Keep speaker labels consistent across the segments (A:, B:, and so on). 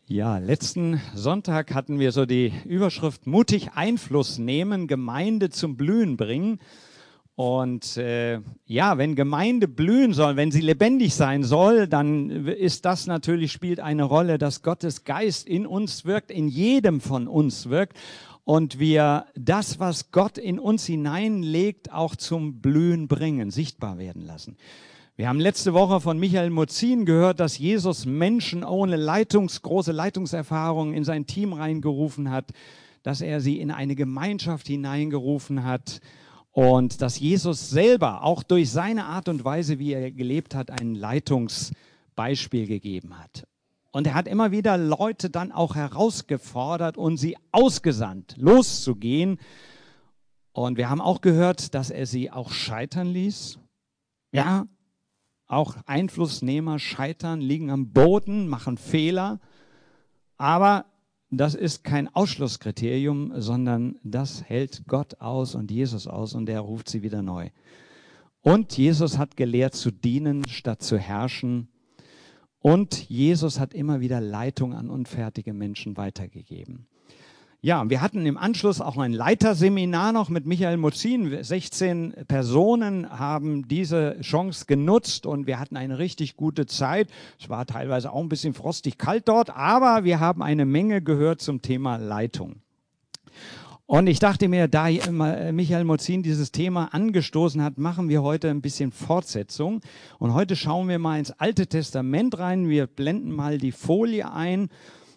A: Ja, letzten Sonntag hatten wir so die Überschrift mutig Einfluss nehmen, Gemeinde zum Blühen bringen. Und ja, wenn Gemeinde blühen soll, wenn sie lebendig sein soll, dann ist das natürlich, spielt eine Rolle, dass Gottes Geist in uns wirkt, in jedem von uns wirkt und wir das, was Gott in uns hineinlegt, auch zum Blühen bringen, sichtbar werden lassen. Wir haben letzte Woche von Michael Mozin gehört, dass Jesus Menschen ohne große Leitungserfahrung in sein Team reingerufen hat, dass er sie in eine Gemeinschaft hineingerufen hat und dass Jesus selber auch durch seine Art und Weise, wie er gelebt hat, ein Leitungsbeispiel gegeben hat. Und er hat immer wieder Leute dann auch herausgefordert und sie ausgesandt, loszugehen. Und wir haben auch gehört, dass er sie auch scheitern ließ. Ja, auch Einflussnehmer scheitern, liegen am Boden, machen Fehler. Aber das ist kein Ausschlusskriterium, sondern das hält Gott aus und Jesus aus und er ruft sie wieder neu. Und Jesus hat gelehrt zu dienen, statt zu herrschen. Und Jesus hat immer wieder Leitung an unfertige Menschen weitergegeben. Ja, wir hatten im Anschluss auch ein Leiterseminar noch mit Michael Mozin. 16 Personen haben diese Chance genutzt und wir hatten eine richtig gute Zeit. Es war teilweise auch ein bisschen frostig kalt dort, aber wir haben eine Menge gehört zum Thema Leitung. Und ich dachte mir, da Michael Mozin dieses Thema angestoßen hat, machen wir heute ein bisschen Fortsetzung. Und heute schauen wir mal ins Alte Testament rein. Wir blenden mal die Folie ein.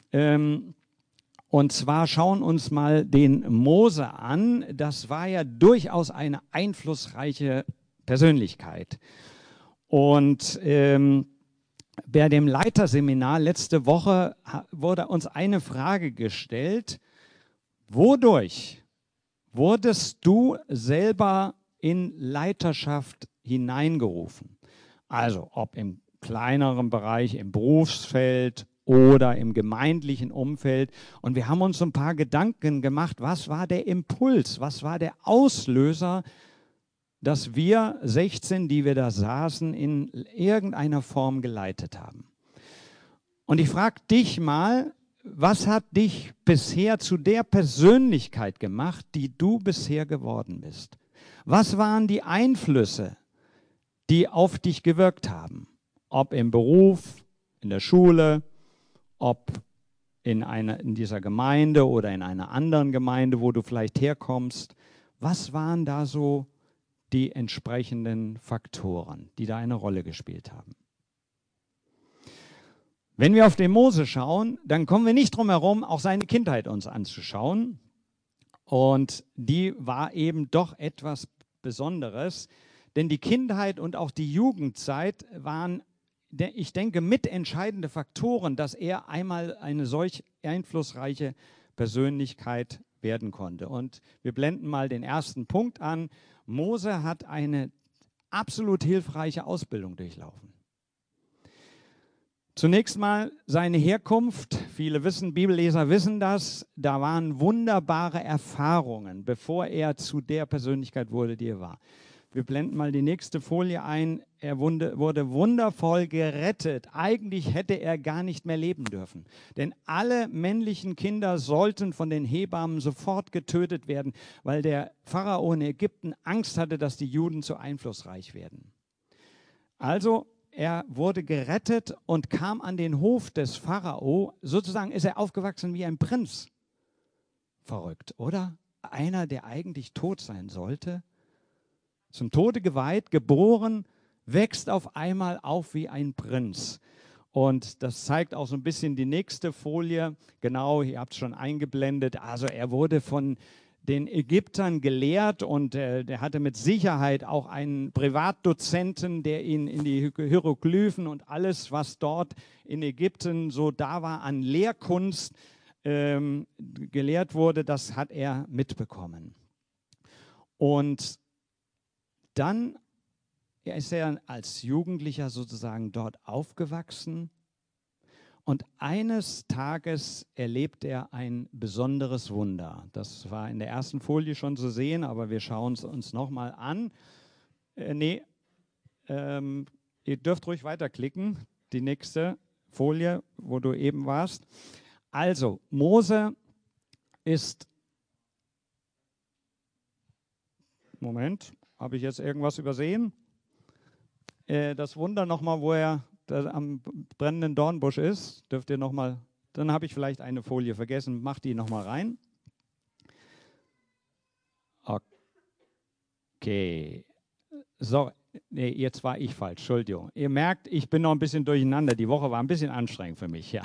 A: Und zwar schauen uns mal den Mose an. Das war ja durchaus eine einflussreiche Persönlichkeit. Und bei dem Leiterseminar letzte Woche wurde uns eine Frage gestellt. Wodurch wurdest du selber in Leiterschaft hineingerufen? Also ob im kleineren Bereich, im Berufsfeld oder im gemeindlichen Umfeld. Und wir haben uns so ein paar Gedanken gemacht, was war der Impuls, was war der Auslöser, dass wir 16, die wir da saßen, in irgendeiner Form geleitet haben. Und ich frage dich mal, was hat dich bisher zu der Persönlichkeit gemacht, die du bisher geworden bist? Was waren die Einflüsse, die auf dich gewirkt haben? Ob im Beruf, in der Schule, ob in dieser Gemeinde oder in einer anderen Gemeinde, wo du vielleicht herkommst. Was waren da so die entsprechenden Faktoren, die da eine Rolle gespielt haben? Wenn wir auf den Mose schauen, dann kommen wir nicht drum herum, auch seine Kindheit uns anzuschauen. Und die war eben doch etwas Besonderes, denn die Kindheit und auch die Jugendzeit waren, ich denke, mitentscheidende Faktoren, dass er einmal eine solch einflussreiche Persönlichkeit werden konnte. Und wir blenden mal den ersten Punkt an. Mose hat eine absolut hilfreiche Ausbildung durchlaufen. Zunächst mal seine Herkunft. Viele Bibelleser wissen das. Da waren wunderbare Erfahrungen, bevor er zu der Persönlichkeit wurde, die er war. Wir blenden mal die nächste Folie ein. Er wurde wundervoll gerettet. Eigentlich hätte er gar nicht mehr leben dürfen. Denn alle männlichen Kinder sollten von den Hebammen sofort getötet werden, weil der Pharao in Ägypten Angst hatte, dass die Juden zu einflussreich werden. Also er wurde gerettet und kam an den Hof des Pharao. Sozusagen ist er aufgewachsen wie ein Prinz. Verrückt, oder? Einer, der eigentlich tot sein sollte. Zum Tode geweiht, geboren, wächst auf einmal auf wie ein Prinz. Und das zeigt auch so ein bisschen die nächste Folie. Genau, ihr habt es schon eingeblendet. Also er wurde von den Ägyptern gelehrt und der hatte mit Sicherheit auch einen Privatdozenten, der ihn in die Hieroglyphen und alles, was dort in Ägypten so da war an Lehrkunst gelehrt wurde, das hat er mitbekommen. Und dann ist er als Jugendlicher sozusagen dort aufgewachsen und eines Tages erlebt er ein besonderes Wunder. Das war in der ersten Folie schon zu sehen, aber wir schauen es uns nochmal an. Ihr dürft ruhig weiterklicken, die nächste. Folie, wo du eben warst. Also, Mose ist, Moment, habe ich jetzt irgendwas übersehen? Das Wunder nochmal, wo er am brennenden Dornbusch ist, dürft ihr nochmal, dann habe ich vielleicht eine Folie vergessen, mach die nochmal rein. Okay, so, nee, jetzt war ich falsch, Entschuldigung. Ihr merkt, ich bin noch ein bisschen durcheinander, die Woche war ein bisschen anstrengend für mich, ja.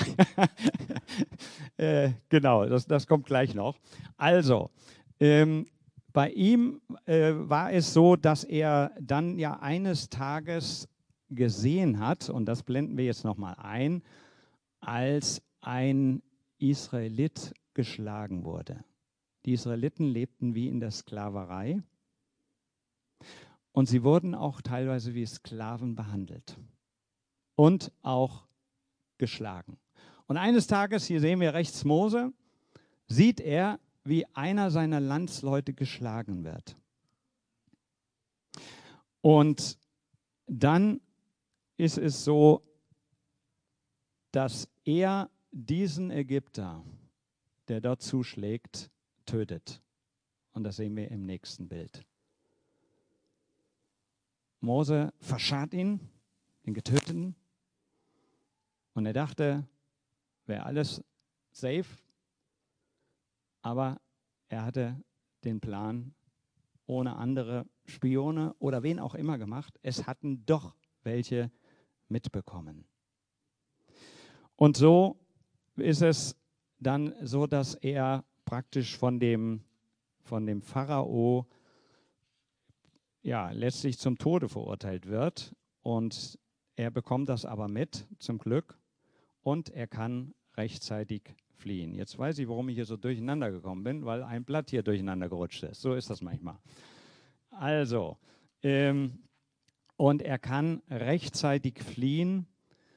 A: Genau, das kommt gleich noch. Also, bei ihm war es so, dass er dann ja eines Tages gesehen hat, und das blenden wir jetzt nochmal ein, als ein Israelit geschlagen wurde. Die Israeliten lebten wie in der Sklaverei und sie wurden auch teilweise wie Sklaven behandelt und auch geschlagen. Und eines Tages, hier sehen wir rechts Mose, sieht er, wie einer seiner Landsleute geschlagen wird. Und dann ist es so, dass er diesen Ägypter, der dort zuschlägt, tötet. Und das sehen wir im nächsten Bild. Mose verscharrt ihn, den Getöteten, und er dachte, wäre alles safe, aber er hatte den Plan ohne andere Spione oder wen auch immer gemacht. Es hatten doch welche mitbekommen. Und so ist es dann so, dass er praktisch von dem Pharao ja, letztlich zum Tode verurteilt wird. Und er bekommt das aber mit, zum Glück, und er kann rechtzeitig fliehen. Jetzt weiß ich, warum ich hier so durcheinander gekommen bin, weil ein Blatt hier durcheinander gerutscht ist. So ist das manchmal. Also, und er kann rechtzeitig fliehen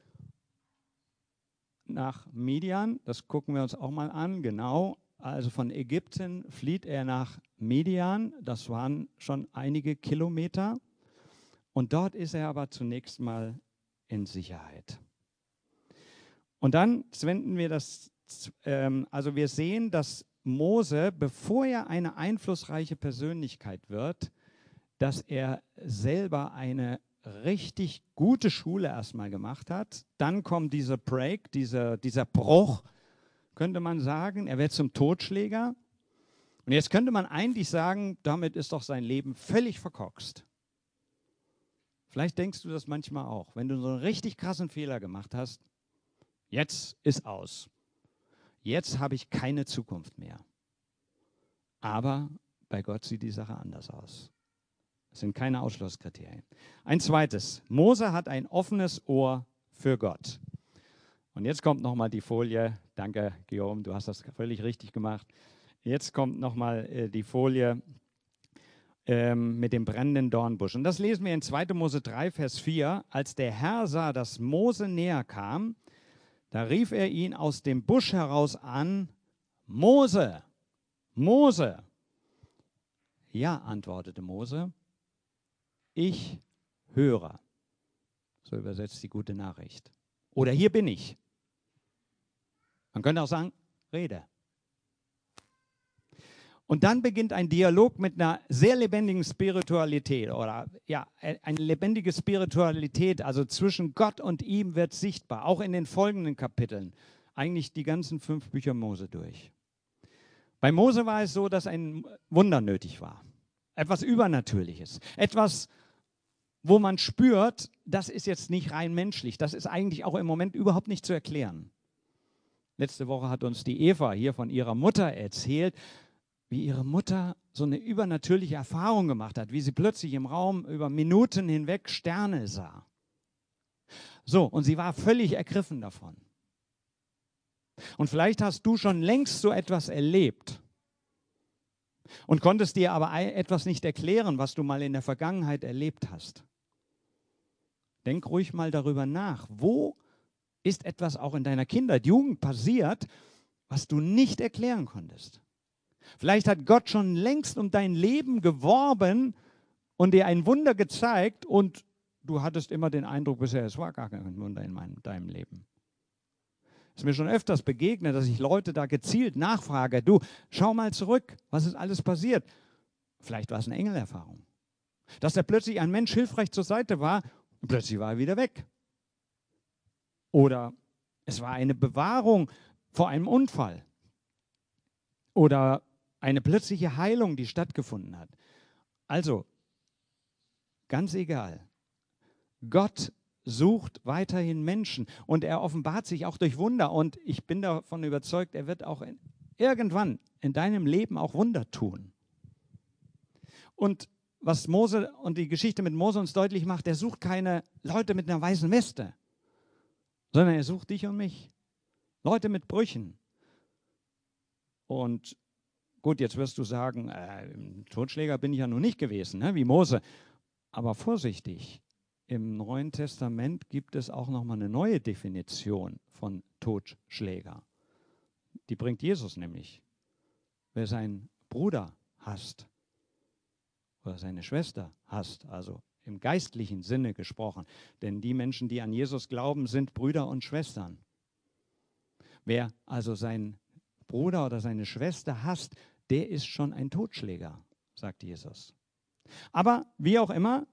A: nach Midian. Das gucken wir uns auch mal an, genau. Also von Ägypten flieht er nach Midian. Das waren schon einige Kilometer. Und dort ist er aber zunächst mal in Sicherheit. Und dann wenden wir das, also wir sehen, dass Mose, bevor er eine einflussreiche Persönlichkeit wird, dass er selber eine richtig gute Schule erstmal gemacht hat. Dann kommt dieser Break, dieser Bruch, könnte man sagen. Er wird zum Totschläger. Und jetzt könnte man eigentlich sagen, damit ist doch sein Leben völlig verkorkst. Vielleicht denkst du das manchmal auch. Wenn du so einen richtig krassen Fehler gemacht hast, jetzt ist aus. Jetzt habe ich keine Zukunft mehr. Aber bei Gott sieht die Sache anders aus. Das sind keine Ausschlusskriterien. Ein zweites. Mose hat ein offenes Ohr für Gott. Und jetzt kommt nochmal die Folie. Danke, Guillaume, du hast das völlig richtig gemacht. Jetzt kommt nochmal die Folie mit dem brennenden Dornbusch. Und das lesen wir in 2. Mose 3, Vers 4. Als der Herr sah, dass Mose näher kam, da rief er ihn aus dem Busch heraus an: Mose, Mose. Ja, antwortete Mose, ich höre. So übersetzt die gute Nachricht. Oder hier bin ich. Man könnte auch sagen, rede. Und dann beginnt ein Dialog mit einer sehr lebendigen Spiritualität oder ja, eine lebendige Spiritualität, also zwischen Gott und ihm wird sichtbar, auch in den folgenden Kapiteln, eigentlich die ganzen 5 Bücher Mose durch. Bei Mose war es so, dass ein Wunder nötig war, etwas Übernatürliches, etwas, wo man spürt, das ist jetzt nicht rein menschlich, das ist eigentlich auch im Moment überhaupt nicht zu erklären. Letzte Woche hat uns die Eva hier von ihrer Mutter erzählt, wie ihre Mutter so eine übernatürliche Erfahrung gemacht hat, wie sie plötzlich im Raum über Minuten hinweg Sterne sah. So, und sie war völlig ergriffen davon. Und vielleicht hast du schon längst so etwas erlebt und konntest dir aber etwas nicht erklären, was du mal in der Vergangenheit erlebt hast. Denk ruhig mal darüber nach. Wo ist etwas auch in deiner Kindheit, Jugend passiert, was du nicht erklären konntest? Vielleicht hat Gott schon längst um dein Leben geworben und dir ein Wunder gezeigt und du hattest immer den Eindruck bisher, es war gar kein Wunder in deinem Leben. Ist mir schon öfters begegnet, dass ich Leute da gezielt nachfrage, du, schau mal zurück, was ist alles passiert? Vielleicht war es eine Engelerfahrung. Dass da plötzlich ein Mensch hilfreich zur Seite war und plötzlich war er wieder weg. Oder es war eine Bewahrung vor einem Unfall. Oder eine plötzliche Heilung, die stattgefunden hat. Also, ganz egal. Gott sucht weiterhin Menschen und er offenbart sich auch durch Wunder. Und ich bin davon überzeugt, er wird auch irgendwann in deinem Leben auch Wunder tun. Und was Mose und die Geschichte mit Mose uns deutlich macht, er sucht keine Leute mit einer weißen Weste, sondern er sucht dich und mich. Leute mit Brüchen. Und gut, jetzt wirst du sagen, ein Totschläger bin ich ja noch nicht gewesen, ne, wie Mose. Aber vorsichtig, im Neuen Testament gibt es auch nochmal eine neue Definition von Totschläger. Die bringt Jesus nämlich. Wer seinen Bruder hasst oder seine Schwester hasst, also im geistlichen Sinne gesprochen, denn die Menschen, die an Jesus glauben, sind Brüder und Schwestern. Wer also seinen Bruder oder seine Schwester hasst, der ist schon ein Totschläger, sagt Jesus. Aber wie auch immer,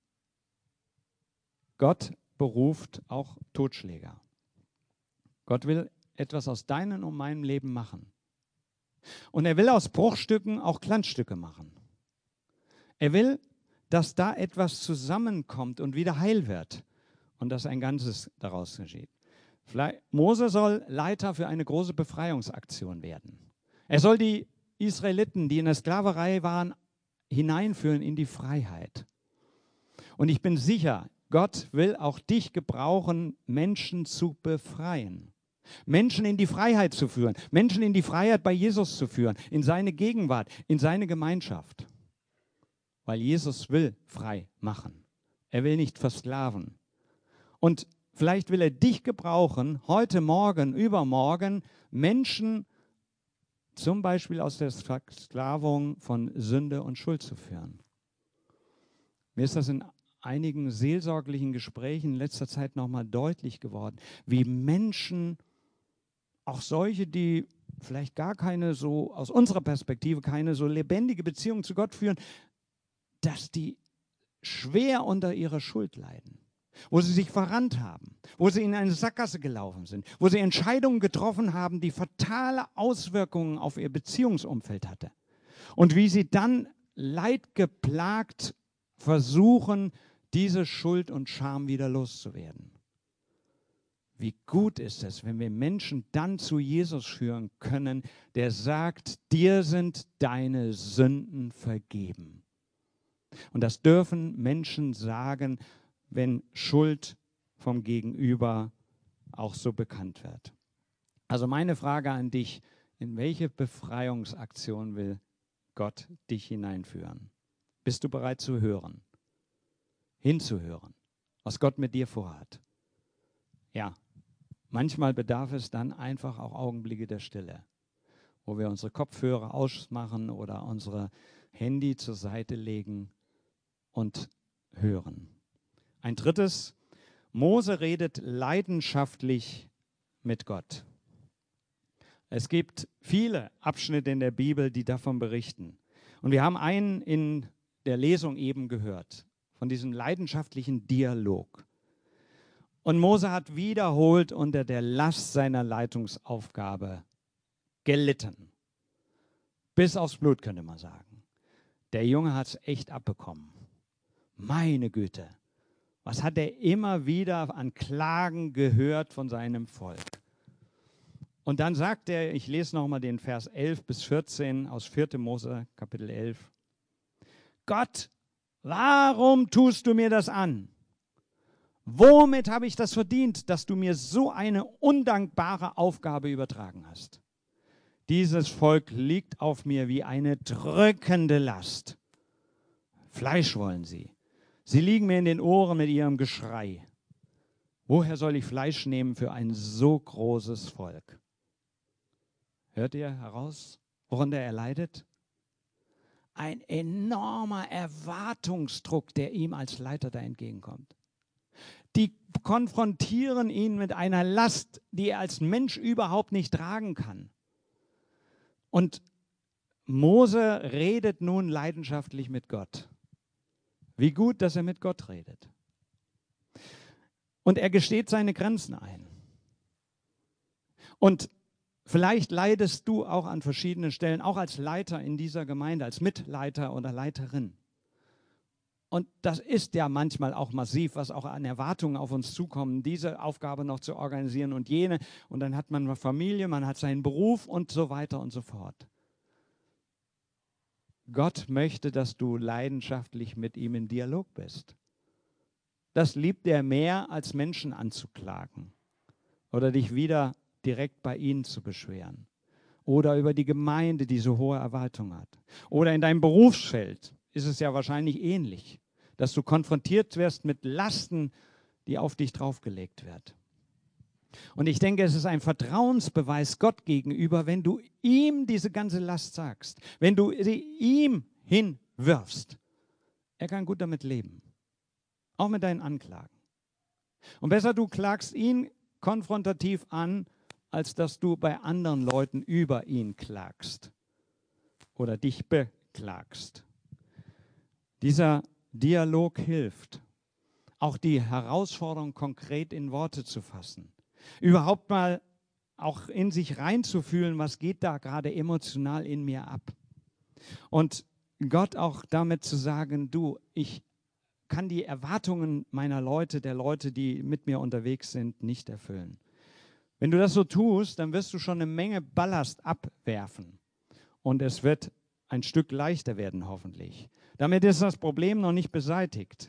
A: Gott beruft auch Totschläger. Gott will etwas aus deinem und meinem Leben machen. Und er will aus Bruchstücken auch Glanzstücke machen. Er will, dass da etwas zusammenkommt und wieder heil wird und dass ein Ganzes daraus geschieht. Mose soll Leiter für eine große Befreiungsaktion werden. Er soll die Israeliten, die in der Sklaverei waren, hineinführen in die Freiheit. Und ich bin sicher, Gott will auch dich gebrauchen, Menschen zu befreien. Menschen in die Freiheit zu führen. Menschen in die Freiheit bei Jesus zu führen. In seine Gegenwart, in seine Gemeinschaft. Weil Jesus will frei machen. Er will nicht versklaven. Und vielleicht will er dich gebrauchen, heute Morgen, übermorgen, Menschen zum Beispiel aus der Versklavung von Sünde und Schuld zu führen. Mir ist das in einigen seelsorglichen Gesprächen in letzter Zeit nochmal deutlich geworden, wie Menschen, auch solche, die vielleicht gar keine so, aus unserer Perspektive, keine so lebendige Beziehung zu Gott führen, dass die schwer unter ihrer Schuld leiden. Wo sie sich verrannt haben, wo sie in eine Sackgasse gelaufen sind, wo sie Entscheidungen getroffen haben, die fatale Auswirkungen auf ihr Beziehungsumfeld hatte. Und wie sie dann leidgeplagt versuchen, diese Schuld und Scham wieder loszuwerden. Wie gut ist es, wenn wir Menschen dann zu Jesus führen können, der sagt, dir sind deine Sünden vergeben. Und das dürfen Menschen sagen, wenn Schuld vom Gegenüber auch so bekannt wird. Also meine Frage an dich, in welche Befreiungsaktion will Gott dich hineinführen? Bist du bereit zu hören, hinzuhören, was Gott mit dir vorhat? Ja, manchmal bedarf es dann einfach auch Augenblicke der Stille, wo wir unsere Kopfhörer ausmachen oder unsere Handy zur Seite legen und hören. Ein drittes, Mose redet leidenschaftlich mit Gott. Es gibt viele Abschnitte in der Bibel, die davon berichten. Und wir haben einen in der Lesung eben gehört, von diesem leidenschaftlichen Dialog. Und Mose hat wiederholt unter der Last seiner Leitungsaufgabe gelitten. Bis aufs Blut, könnte man sagen. Der Junge hat es echt abbekommen. Meine Güte. Was hat er immer wieder an Klagen gehört von seinem Volk? Und dann sagt er, ich lese nochmal den Vers 11 bis 14 aus 4. Mose, Kapitel 11. Gott, warum tust du mir das an? Womit habe ich das verdient, dass du mir so eine undankbare Aufgabe übertragen hast? Dieses Volk liegt auf mir wie eine drückende Last. Fleisch wollen sie. Sie liegen mir in den Ohren mit ihrem Geschrei. Woher soll ich Fleisch nehmen für ein so großes Volk? Hört ihr heraus, worunter er leidet? Ein enormer Erwartungsdruck, der ihm als Leiter da entgegenkommt. Die konfrontieren ihn mit einer Last, die er als Mensch überhaupt nicht tragen kann. Und Mose redet nun leidenschaftlich mit Gott. Wie gut, dass er mit Gott redet. Und er gesteht seine Grenzen ein. Und vielleicht leidest du auch an verschiedenen Stellen, auch als Leiter in dieser Gemeinde, als Mitleiter oder Leiterin. Und das ist ja manchmal auch massiv, was auch an Erwartungen auf uns zukommen, diese Aufgabe noch zu organisieren und jene. Und dann hat man eine Familie, man hat seinen Beruf und so weiter und so fort. Gott möchte, dass du leidenschaftlich mit ihm in Dialog bist. Das liebt er mehr, als Menschen anzuklagen oder dich wieder direkt bei ihnen zu beschweren. Oder über die Gemeinde, die so hohe Erwartungen hat. Oder in deinem Berufsfeld ist es ja wahrscheinlich ähnlich, dass du konfrontiert wirst mit Lasten, die auf dich draufgelegt werden. Und ich denke, es ist ein Vertrauensbeweis Gott gegenüber, wenn du ihm diese ganze Last sagst, wenn du sie ihm hinwirfst. Er kann gut damit leben, auch mit deinen Anklagen. Und besser, du klagst ihn konfrontativ an, als dass du bei anderen Leuten über ihn klagst oder dich beklagst. Dieser Dialog hilft, auch die Herausforderung konkret in Worte zu fassen. Überhaupt mal auch in sich reinzufühlen, was geht da gerade emotional in mir ab. Und Gott auch damit zu sagen, du, ich kann die Erwartungen meiner Leute, der Leute, die mit mir unterwegs sind, nicht erfüllen. Wenn du das so tust, dann wirst du schon eine Menge Ballast abwerfen. Und es wird ein Stück leichter werden, hoffentlich. Damit ist das Problem noch nicht beseitigt.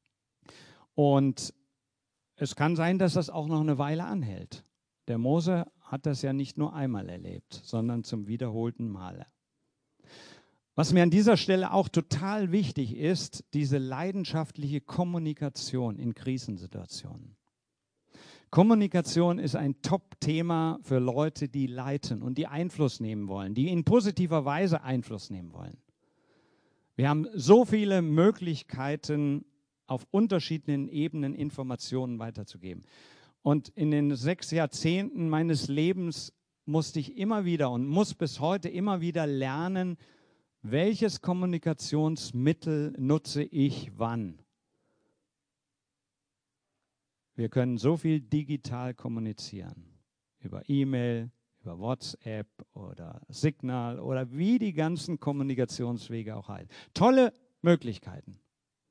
A: Und es kann sein, dass das auch noch eine Weile anhält. Der Mose hat das ja nicht nur einmal erlebt, sondern zum wiederholten Male. Was mir an dieser Stelle auch total wichtig ist, diese leidenschaftliche Kommunikation in Krisensituationen. Kommunikation ist ein Top-Thema für Leute, die leiten und die Einfluss nehmen wollen, die in positiver Weise Einfluss nehmen wollen. Wir haben so viele Möglichkeiten, auf unterschiedlichen Ebenen Informationen weiterzugeben. Und in den 6 Jahrzehnten meines Lebens musste ich immer wieder und muss bis heute immer wieder lernen, welches Kommunikationsmittel nutze ich wann. Wir können so viel digital kommunizieren, über E-Mail, über WhatsApp oder Signal oder wie die ganzen Kommunikationswege auch heißen. Tolle Möglichkeiten.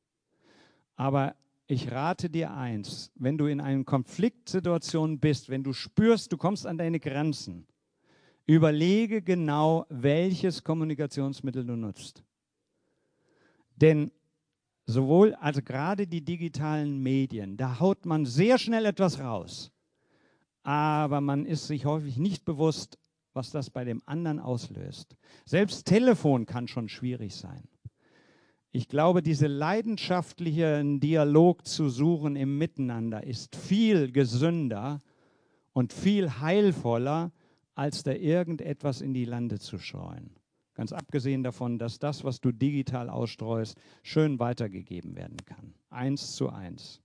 A: Aber ich rate dir eins, wenn du in einer Konfliktsituation bist, wenn du spürst, du kommst an deine Grenzen, überlege genau, welches Kommunikationsmittel du nutzt. Denn sowohl, also gerade die digitalen Medien, da haut man sehr schnell etwas raus, aber man ist sich häufig nicht bewusst, was das bei dem anderen auslöst. Selbst Telefon kann schon schwierig sein. Ich glaube, diese leidenschaftlichen Dialog zu suchen im Miteinander ist viel gesünder und viel heilvoller, als da irgendetwas in die Lande zu streuen. Ganz abgesehen davon, dass das, was du digital ausstreust, schön weitergegeben werden kann. 1:1.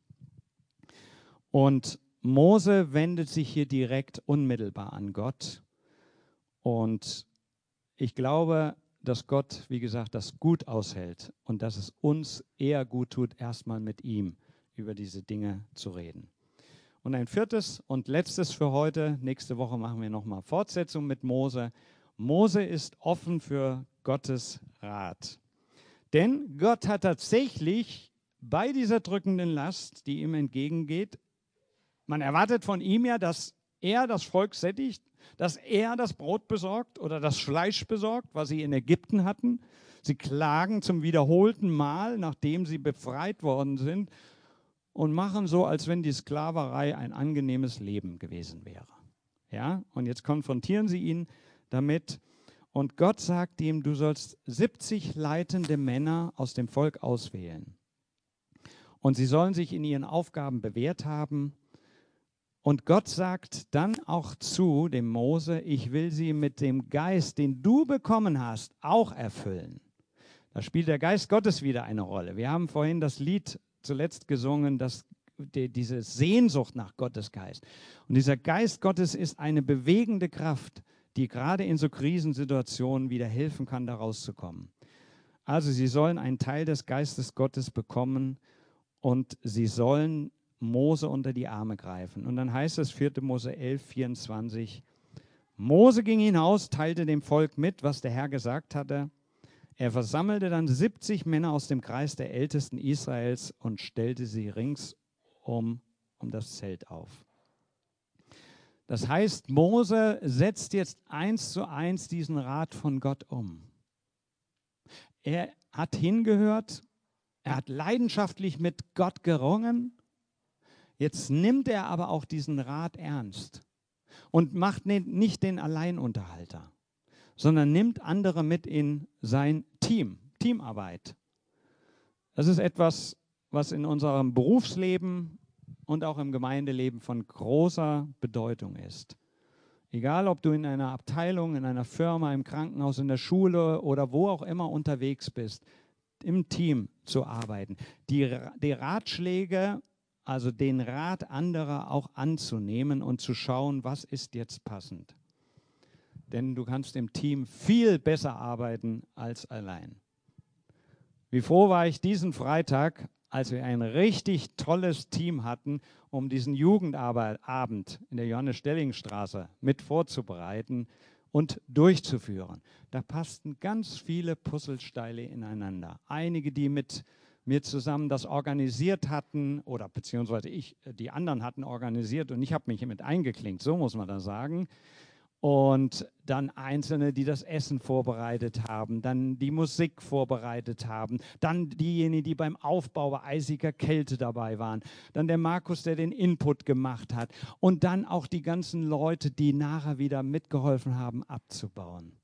A: Und Mose wendet sich hier direkt unmittelbar an Gott. Und ich glaube, dass Gott, wie gesagt, das gut aushält und dass es uns eher gut tut, erstmal mit ihm über diese Dinge zu reden. Und ein 4. und letztes für heute. Nächste Woche machen wir nochmal Fortsetzung mit Mose. Mose ist offen für Gottes Rat. Denn Gott hat tatsächlich bei dieser drückenden Last, die ihm entgegengeht, man erwartet von ihm ja, dass er das Volk sättigt, dass er das Brot besorgt oder das Fleisch besorgt, was sie in Ägypten hatten. Sie klagen zum wiederholten Mal, nachdem sie befreit worden sind, und machen so, als wenn die Sklaverei ein angenehmes Leben gewesen wäre. Ja? Und jetzt konfrontieren sie ihn damit. Und Gott sagt ihm, du sollst 70 leitende Männer aus dem Volk auswählen. Und sie sollen sich in ihren Aufgaben bewährt haben. Und Gott sagt dann auch zu dem Mose, ich will sie mit dem Geist, den du bekommen hast, auch erfüllen. Da spielt der Geist Gottes wieder eine Rolle. Wir haben vorhin das Lied zuletzt gesungen, das diese Sehnsucht nach Gottes Geist. Und dieser Geist Gottes ist eine bewegende Kraft, die gerade in so Krisensituationen wieder helfen kann, da rauszukommen. Also sie sollen einen Teil des Geistes Gottes bekommen und sie sollen Mose unter die Arme greifen. Und dann heißt es 4. Mose 11, 24, Mose ging hinaus, teilte dem Volk mit, was der Herr gesagt hatte. Er versammelte dann 70 Männer aus dem Kreis der Ältesten Israels und stellte sie ringsum um das Zelt auf. Das heißt, Mose setzt jetzt 1:1 diesen Rat von Gott um. Er hat hingehört, er hat leidenschaftlich mit Gott gerungen. Jetzt nimmt er aber auch diesen Rat ernst und macht nicht den Alleinunterhalter, sondern nimmt andere mit in sein Teamarbeit. Das ist etwas, was in unserem Berufsleben und auch im Gemeindeleben von großer Bedeutung ist. Egal, ob du in einer Abteilung, in einer Firma, im Krankenhaus, in der Schule oder wo auch immer unterwegs bist, im Team zu arbeiten. Die Ratschläge, also den Rat anderer auch anzunehmen und zu schauen, was ist jetzt passend. Denn du kannst im Team viel besser arbeiten als allein. Wie froh war ich diesen Freitag, als wir ein richtig tolles Team hatten, um diesen Jugendabend in der Johannes-Stelling-Straße mit vorzubereiten und durchzuführen. Da passten ganz viele Puzzlesteine ineinander. Einige, die mit mir zusammen das organisiert hatten oder beziehungsweise die anderen hatten organisiert und ich habe mich mit eingeklinkt, so muss man das sagen. Und dann Einzelne, die das Essen vorbereitet haben, dann die Musik vorbereitet haben, dann diejenigen, die beim Aufbau bei eisiger Kälte dabei waren, dann der Markus, der den Input gemacht hat und dann auch die ganzen Leute, die nachher wieder mitgeholfen haben, abzubauen,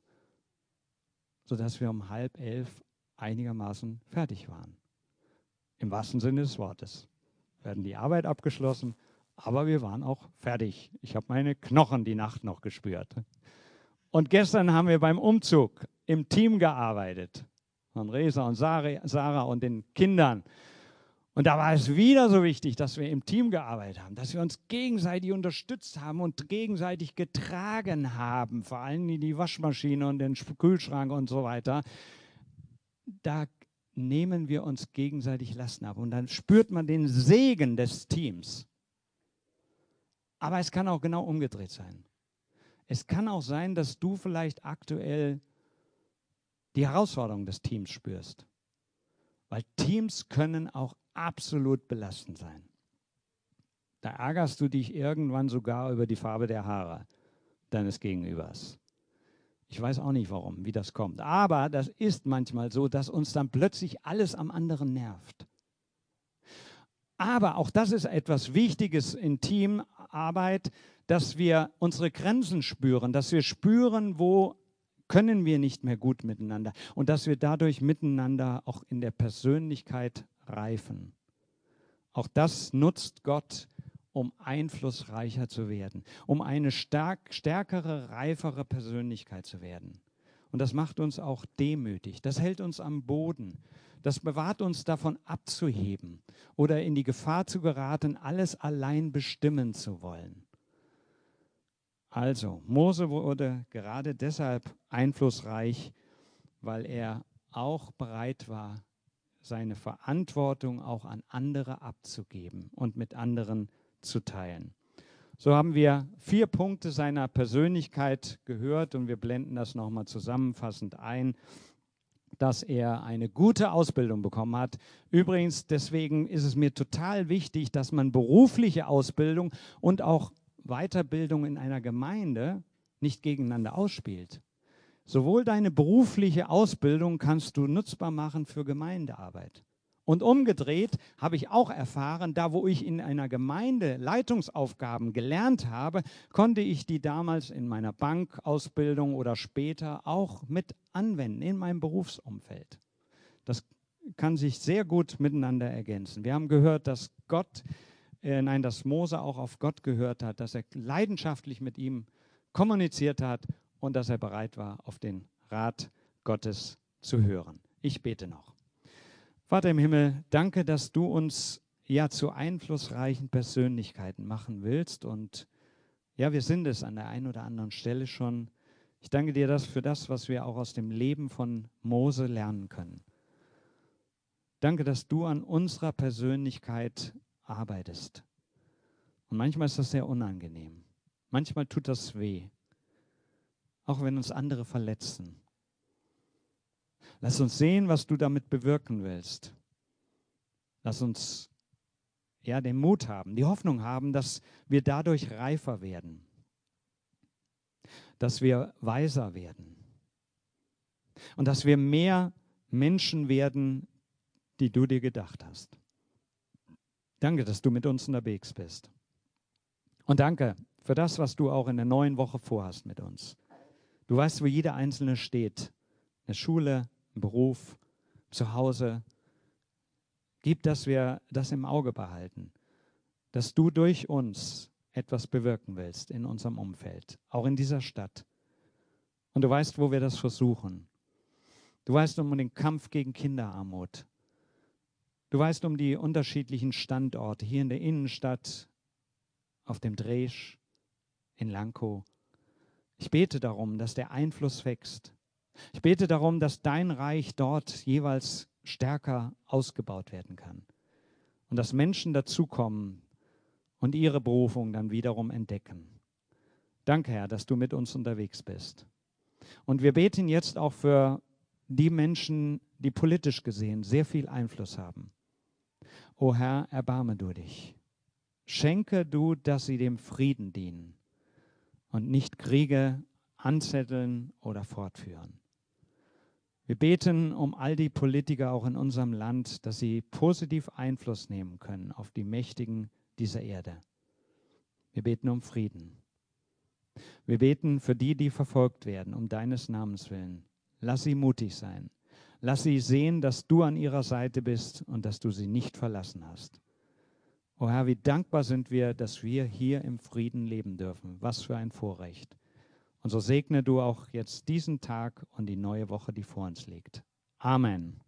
A: sodass wir um 10:30 einigermaßen fertig waren. Im wahrsten Sinne des Wortes. Wir hatten die Arbeit abgeschlossen, aber wir waren auch fertig. Ich habe meine Knochen die Nacht noch gespürt. Und gestern haben wir beim Umzug im Team gearbeitet. Von Resa und Sarah und den Kindern. Und da war es wieder so wichtig, dass wir im Team gearbeitet haben, dass wir uns gegenseitig unterstützt haben und gegenseitig getragen haben. Vor allem die Waschmaschine und den Kühlschrank und so weiter. Da nehmen wir uns gegenseitig Lasten ab. Und dann spürt man den Segen des Teams. Aber es kann auch genau umgedreht sein. Es kann auch sein, dass du vielleicht aktuell die Herausforderung des Teams spürst. Weil Teams können auch absolut belastend sein. Da ärgerst du dich irgendwann sogar über die Farbe der Haare deines Gegenübers. Ich weiß auch nicht warum, wie das kommt. Aber das ist manchmal so, dass uns dann plötzlich alles am anderen nervt. Aber auch das ist etwas Wichtiges in Teamarbeit, dass wir unsere Grenzen spüren, dass wir spüren, wo können wir nicht mehr gut miteinander und dass wir dadurch miteinander auch in der Persönlichkeit reifen. Auch das nutzt Gott, um einflussreicher zu werden, um eine stärkere, reifere Persönlichkeit zu werden. Und das macht uns auch demütig, das hält uns am Boden. Das bewahrt uns davon abzuheben oder in die Gefahr zu geraten, alles allein bestimmen zu wollen. Also, Mose wurde gerade deshalb einflussreich, weil er auch bereit war, seine Verantwortung auch an andere abzugeben und mit anderen zu teilen. So haben wir 4 Punkte seiner Persönlichkeit gehört und wir blenden das nochmal zusammenfassend ein, dass er eine gute Ausbildung bekommen hat. Übrigens, deswegen ist es mir total wichtig, dass man berufliche Ausbildung und auch Weiterbildung in einer Gemeinde nicht gegeneinander ausspielt. Sowohl deine berufliche Ausbildung kannst du nutzbar machen für Gemeindearbeit. Und umgedreht habe ich auch erfahren, da wo ich in einer Gemeinde Leitungsaufgaben gelernt habe, konnte ich die damals in meiner Bankausbildung oder später auch mit anwenden in meinem Berufsumfeld. Das kann sich sehr gut miteinander ergänzen. Wir haben gehört, dass dass Mose auch auf Gott gehört hat, dass er leidenschaftlich mit ihm kommuniziert hat und dass er bereit war, auf den Rat Gottes zu hören. Ich bete noch. Vater im Himmel, danke, dass du uns ja zu einflussreichen Persönlichkeiten machen willst. Und ja, wir sind es an der einen oder anderen Stelle schon. Ich danke dir für das, was wir auch aus dem Leben von Mose lernen können. Danke, dass du an unserer Persönlichkeit arbeitest. Und manchmal ist das sehr unangenehm. Manchmal tut das weh, auch wenn uns andere verletzen. Lass uns sehen, was du damit bewirken willst. Lass uns ja den Mut haben, die Hoffnung haben, dass wir dadurch reifer werden, dass wir weiser werden und dass wir mehr Menschen werden, die du dir gedacht hast. Danke, dass du mit uns unterwegs bist. Und danke für das, was du auch in der neuen Woche vorhast mit uns. Du weißt, wo jeder Einzelne steht. In der Schule, im Beruf, zu Hause. Gib, dass wir das im Auge behalten. Dass du durch uns etwas bewirken willst in unserem Umfeld, auch in dieser Stadt. Und du weißt, wo wir das versuchen. Du weißt um den Kampf gegen Kinderarmut. Du weißt um die unterschiedlichen Standorte hier in der Innenstadt, auf dem Dresch, in Lankow. Ich bete darum, dass der Einfluss wächst. Ich bete darum, dass dein Reich dort jeweils stärker ausgebaut werden kann. Und dass Menschen dazukommen und ihre Berufung dann wiederum entdecken. Danke, Herr, dass du mit uns unterwegs bist. Und wir beten jetzt auch für die Menschen, die politisch gesehen sehr viel Einfluss haben. O Herr, erbarme du dich. Schenke du, dass sie dem Frieden dienen und nicht Kriege anzetteln oder fortführen. Wir beten um all die Politiker auch in unserem Land, dass sie positiv Einfluss nehmen können auf die Mächtigen dieser Erde. Wir beten um Frieden. Wir beten für die, die verfolgt werden, um deines Namens willen. Lass sie mutig sein. Lass sie sehen, dass du an ihrer Seite bist und dass du sie nicht verlassen hast. O Herr, wie dankbar sind wir, dass wir hier im Frieden leben dürfen. Was für ein Vorrecht. Und so segne du auch jetzt diesen Tag und die neue Woche, die vor uns liegt. Amen.